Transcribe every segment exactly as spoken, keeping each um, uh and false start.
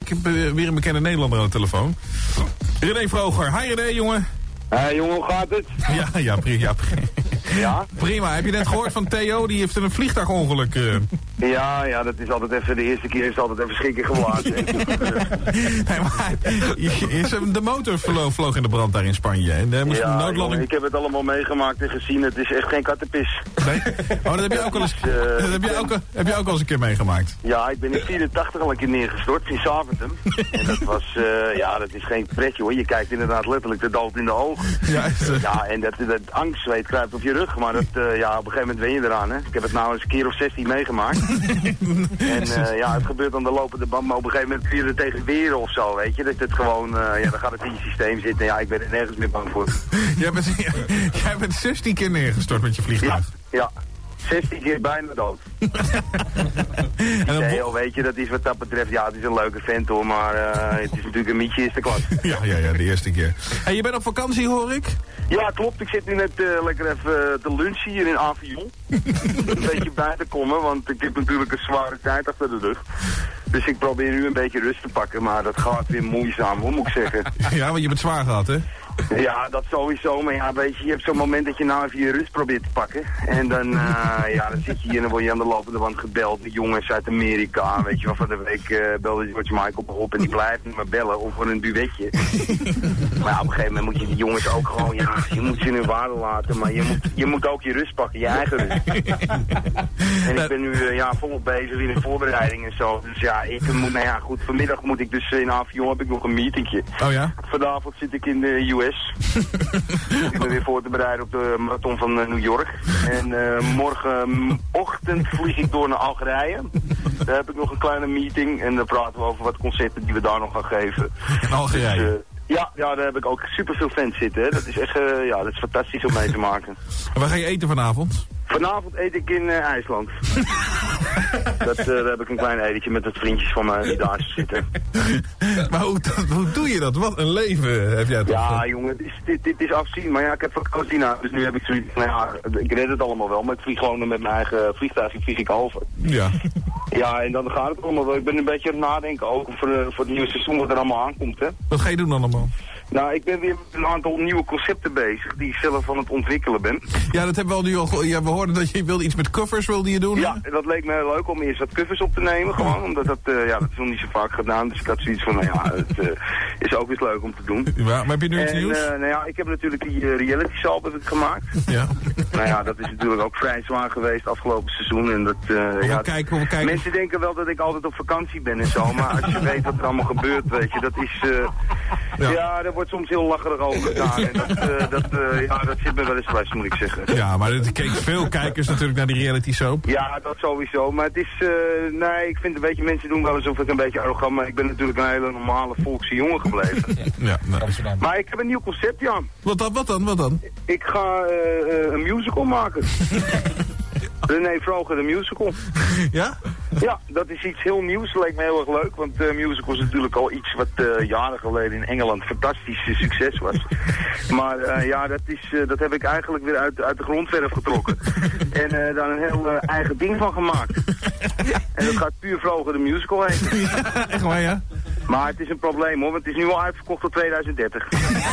heb uh, weer een bekende Nederlander aan de telefoon. René Vroger. Hi René, jongen. Hé hey, jongen, hoe gaat het? Ja, ja, prima. Ja, prima. Ja? Prima. Heb je net gehoord van Theo? Die heeft een vliegtuigongeluk. Uh. Ja, ja, dat is altijd even, de eerste keer is het altijd even schrikken geblazen. Nee, maar is, de motor vloog, vloog in de brand daar in Spanje. En daar moest ja, een noodlanding... jongen, ik heb het allemaal meegemaakt en gezien. Het is echt geen kattenpis. Nee? Oh, dat heb je ook al eens, uh, dat heb je ook, heb je ook al eens een keer meegemaakt. Ja, ik ben in vierentachtig al een keer neergestort in Zaventem. En dat was, uh, ja, dat is geen pretje hoor. Je kijkt inderdaad letterlijk de dood in de ogen. Ja, uh... ja en dat, dat angstzweet kruipt op je rug. Maar dat, uh, ja, op een gegeven moment ben je eraan. Hè. Ik heb het nou eens een keer of zestien meegemaakt. En uh, ja, het gebeurt aan de lopende band, maar op een gegeven moment kun je er tegen weren of zo, weet je. Dat het gewoon, uh, ja, dan gaat het in je systeem zitten. Ja, ik ben er nergens meer bang voor. Jij bent, jij bent zestien keer neergestort met je vliegtuig. Ja, ja. zestien keer bijna dood. En dan Theo, weet je, dat is wat dat betreft, ja, het is een leuke vent hoor, maar uh, het is natuurlijk een mietje eerste klas. Ja, ja, ja, de eerste keer. Hey, je bent op vakantie, hoor ik? Ja, klopt. Ik zit nu net uh, lekker even te lunchen hier in Avion. Een beetje bij te komen, want ik heb natuurlijk een zware tijd achter de rug. Dus ik probeer nu een beetje rust te pakken, maar dat gaat weer moeizaam, hoe moet ik zeggen. Ja, want je bent zwaar gehad, hè? Ja, dat sowieso, maar ja, weet je, je hebt zo'n moment dat je nou even je rust probeert te pakken. En dan, uh, ja, dan zit je hier en dan word je aan de lopende band gebeld met jongens uit Amerika, weet je wel. Van de week uh, belde George Michael op en die blijft me maar bellen of voor een duetje. Maar ja, op een gegeven moment moet je die jongens ook gewoon, ja, je moet ze in hun waarde laten, maar je moet, je moet ook je rust pakken, je eigen rust. En ik ben nu, uh, ja, volop bezig in de voorbereiding en zo. Dus ja, ik moet, nou ja, goed, vanmiddag moet ik dus in Avion, heb ik nog een meetingje. Oh ja? Vanavond zit ik in de U S. Ik ben weer voor te bereiden op de marathon van uh, New York. En uh, morgenochtend vlieg ik door naar Algerije. Daar heb ik nog een kleine meeting en dan praten we over wat concepten die we daar nog gaan geven. In Algerije? Dus, uh, ja, ja, daar heb ik ook super veel fans zitten. Hè. Dat is echt uh, ja, dat is fantastisch om mee te maken. En waar ga je eten vanavond? Vanavond eet ik in uh, IJsland. dat, uh, daar heb ik een klein etentje met wat vriendjes van mij die daar zitten. Maar hoe, hoe doe je dat? Wat een leven heb jij toch? Ja, jongen, dit is, dit, dit is afzien. Maar ja, ik heb vakantie nou, dus nu heb ik zoiets van, ja, ik red het allemaal wel. Maar ik vlieg gewoon met mijn eigen vliegtuig, vlieg ik over. Ja. Ja, en dan gaat het allemaal wel. Ik ben een beetje aan het nadenken ook voor, uh, voor het nieuwe seizoen wat er allemaal aankomt, hè. Wat ga je doen allemaal? Nou, ik ben weer met een aantal nieuwe concepten bezig die ik zelf aan het ontwikkelen ben. Ja, dat hebben we al nu al. Ja, we hoorden dat je wilde iets met covers wilde je doen. Ja, hè? Dat leek me heel leuk om eerst wat covers op te nemen, gewoon. Omdat dat, uh, ja, dat is nog niet zo vaak gedaan. Dus ik had zoiets van, nou ja, het uh, is ook eens leuk om te doen. Ja, maar heb je nu iets en, nieuws? Uh, nou ja, ik heb natuurlijk die uh, reality show heb ik gemaakt. Ja. Nou ja, dat is natuurlijk ook vrij zwaar geweest afgelopen seizoen. En dat, uh, ja, kijken, we kijken. Mensen denken wel dat ik altijd op vakantie ben en zo. Maar als je weet wat er allemaal gebeurt, weet je, dat is... Uh, ja. ja, dat wordt soms heel lacherig over gedaan. En dat, uh, dat, uh, ja, dat zit me wel eens vast, moet ik zeggen. Ja, maar er keken veel kijkers natuurlijk naar die reality soap. Ja, dat sowieso. Maar het is... Uh, nee, ik vind een beetje... Mensen doen wel alsof ik een beetje arrogant... Maar ik ben natuurlijk een hele normale volkse jongen gebleven. Ja, nou. Maar ik heb een nieuw concept, ja. Wat dan? Wat dan? Wat dan? Ik ga uh, uh, een musical maken. René Vroger, de musical. Ja? Ja, dat is iets heel nieuws. Dat leek me heel erg leuk. Want uh, musical is natuurlijk al iets wat uh, jaren geleden in Engeland fantastisch uh, succes was. Maar uh, ja, dat, is, uh, dat heb ik eigenlijk weer uit, uit de grondverf getrokken. En uh, daar een heel uh, eigen ding van gemaakt. En dat gaat puur Vroger de musical heten. Ja, echt waar, ja? Maar het is een probleem hoor, want het is nu al uitverkocht tot tweeduizend dertig.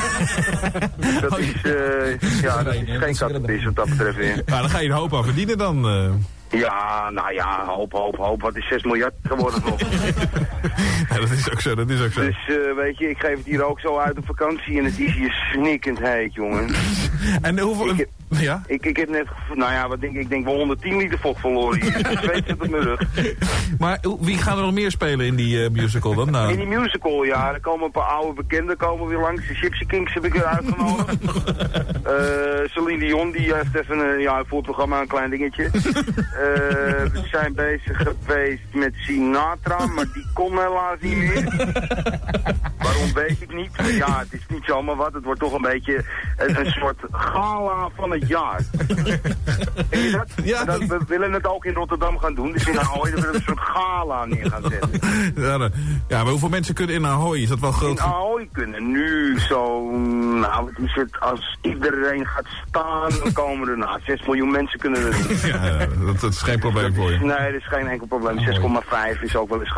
Dat is, uh, ja, dat is geen kattenpis wat dat betreft weer. Nou, dan ga je een hoop aan verdienen dan. Uh... Ja, nou ja, hoop, hoop, hoop. Wat is zes miljard geworden nog? Ja, dat is ook zo, dat is ook zo. Dus uh, weet je, ik geef het hier ook zo uit op vakantie en het is hier snikkend heet, jongen. En hoeveel... Ik heb, ja? ik, ik heb net, nou ja, wat denk ik, ik denk wel honderdtien liter vocht verloren hier. Ik zweet het op mijn rug. Maar wie gaan er nog meer spelen in die uh, musical dan? Nou. In die musical, ja, er komen een paar oude bekenden komen weer langs. De Gypsy Kings heb ik weer uitgenodigd. uh, Celine Dion, die heeft even een, ja, voor het programma een klein dingetje. Uh, we zijn bezig geweest met Sinatra, maar die kon helaas niet meer. Waarom weet ik niet. Ja, het is niet zomaar wat. Het wordt toch een beetje een, een soort gala van het jaar. Ken je dat? Ja, dat? We willen het ook in Rotterdam gaan doen. Dus in Ahoy willen we een soort gala neer gaan zetten. Ja, de, ja, maar hoeveel mensen kunnen in Ahoy? Is dat wel groot? In Ahoy kunnen nu zo... Nou, wat is het? Als iedereen gaat staan, dan komen er... Nou, zes miljoen mensen kunnen er. Ja, dat, dat is geen probleem voor je. Nee, dat is geen enkel probleem. zes komma vijf is ook wel eens gehaald.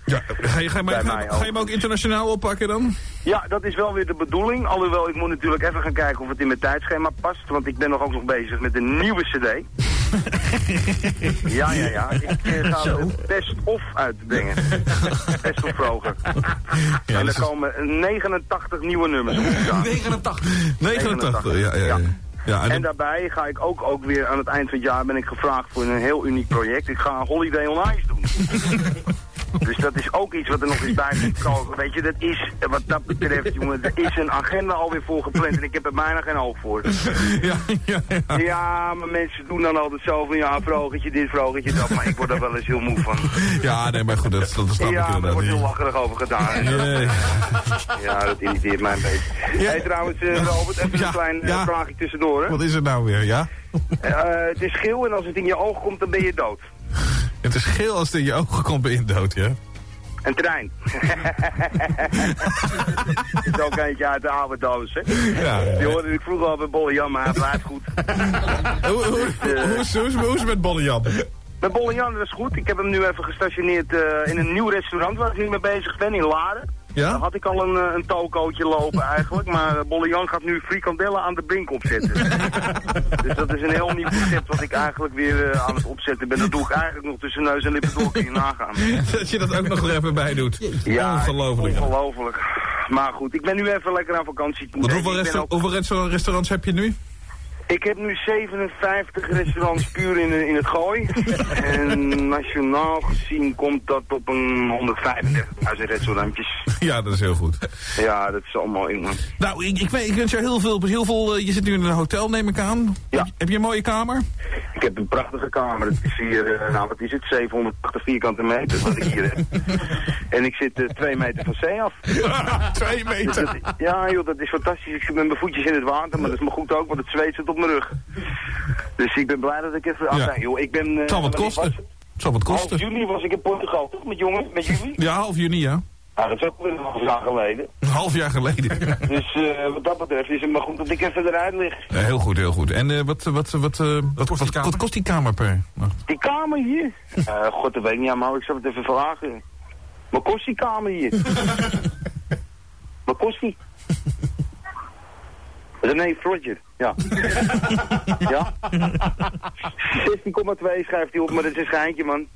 Ja, ga je, ga, je, Bij ga, mij ga je hem ook internationaal oppakken dan? Ja, dat is wel weer de bedoeling. Alhoewel, ik moet natuurlijk even gaan kijken of het in mijn tijdschema past. Want ik ben nog ook nog bezig met een nieuwe cd. ja, ja, ja. Ik uh, ga Zo. het best of uitbrengen. Best of vroeger. Ja, en dus er komen negenentachtig nieuwe nummers op te staan. negenentachtig. negenentachtig, ja, ja, ja. Ja. ja en En daarbij ga ik ook, ook weer aan het eind van het jaar ben ik gevraagd voor een heel uniek project. Ik ga Holiday on Ice doen. Dus dat is ook iets wat er nog eens bij moet komen. Weet je, dat is, wat dat betreft, jongen, er is een agenda alweer voor gepland en ik heb er bijna geen oog voor. ja, ja, ja. Ja, maar mensen doen dan altijd zo van, ja, vrogetje dit, vrogetje dat, maar ik word er wel eens heel moe van. Ja, nee, maar goed, dat, dat snap ik Ja, maar er inderdaad wordt heel niet. lacherig over gedaan. Nee. Ja, dat irriteert mij een beetje. Ja. Hey, trouwens, uh, Robert, even Ja, een klein uh, ja. vraagje tussendoor, hè. Wat is er nou weer, ja? Uh, het is geel en als het in je oog komt, dan ben je dood. Het is geel als het in je ogen komt, ben je dood, ja? Een trein. Dat is ook eentje uit de oude doos, hè. Ja, ja. Die hoorde ik vroeger al bij Bolle Jan, maar hij blijft goed. Hoe, hoe, hoe, is, hoe, is, hoe is het met Bolle Jan? Met Bolle Jan, dat is goed. Ik heb hem nu even gestationeerd uh, in een nieuw restaurant waar ik nu mee bezig ben, in Laren. Daar Ja? had ik al een, uh, een tokootje lopen eigenlijk, maar uh, Bolle Jan gaat nu frikandellen aan de brink opzetten. Dus dat is een heel nieuw concept wat ik eigenlijk weer uh, aan het opzetten ben. Dat doe ik eigenlijk nog tussen neus en lippen door, kun je nagaan. Dat je dat ook nog er even bij doet. Ja, Ongelooflijk. ongelooflijk. Maar goed, ik ben nu even lekker aan vakantie. Want hoeveel, Ik ben resta ook- hoeveel resta- restaurants heb je nu? Ik heb nu zevenenvijftig restaurants puur in, in het gooi. En nationaal gezien komt dat op een honderdvijfendertigduizend restaurantjes. Ja, dat is heel goed. Ja, dat is allemaal in. Nou, ik, ik, weet, ik wens jou heel veel, heel veel uh, je zit nu in een hotel, neem ik aan. Ja. Heb, heb je een mooie kamer? Ik heb een prachtige kamer. Het is hier, uh, nou wat is het, zevenhonderdtachtig vierkante meter wat ik hier heb. En ik zit uh, twee meter van zee af. Twee Dus meter. dat, ja joh, dat is fantastisch. Ik zit met mijn voetjes in het water, maar dat is me goed ook, want het zweet zit op mijn rug. Dus ik ben blij dat ik even... Ja. Ah, nee, joh, ik ben... Uh, Het zal wat wanneer kosten. was Het het? zal wat Half kosten. juli was ik in Portugal, toch? Met jongen, met jullie? Ja, half juni, ja. Nou, dat is ook weer een half jaar geleden. Een half jaar geleden. Dus uh, wat dat betreft is het maar goed dat ik even eruit lig. Ja, heel goed, heel goed. En uh, wat, wat, wat, uh, wat, kost die wat, kamer? wat kost die kamer per nacht? Die kamer hier? Uh, God, dat weet ik niet aan, maar ik zal het even vragen. Wat kost die kamer hier? Wat kost die? René Frodger, ja. Ja? zestien komma twee schrijft hij op, maar dat is een schijntje, man.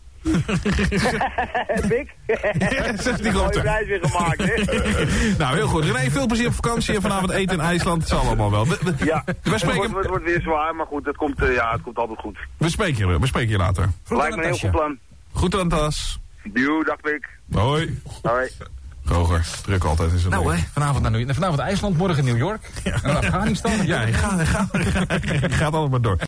Bik? zestien komma Mooie twee. prijs weer gemaakt, hè? Nou, heel goed. René, veel plezier op vakantie en vanavond eten in IJsland. Het zal allemaal wel. We, we, Ja, we, het wordt, spreken, het wordt weer zwaar, maar goed, het komt, uh, ja, het komt altijd goed. we, spreken, je- we spreken je later. Lijkt me een heel goed plan. Goed aan tas. Doei, dag Bik. Hoi. Hoi. Roger, druk altijd in zijn Nou, leven. hè, vanavond naar New- vanavond IJsland, morgen New York. En dan Afghanistan. Ja, hij gaat, hij gaat, hij gaat allemaal door.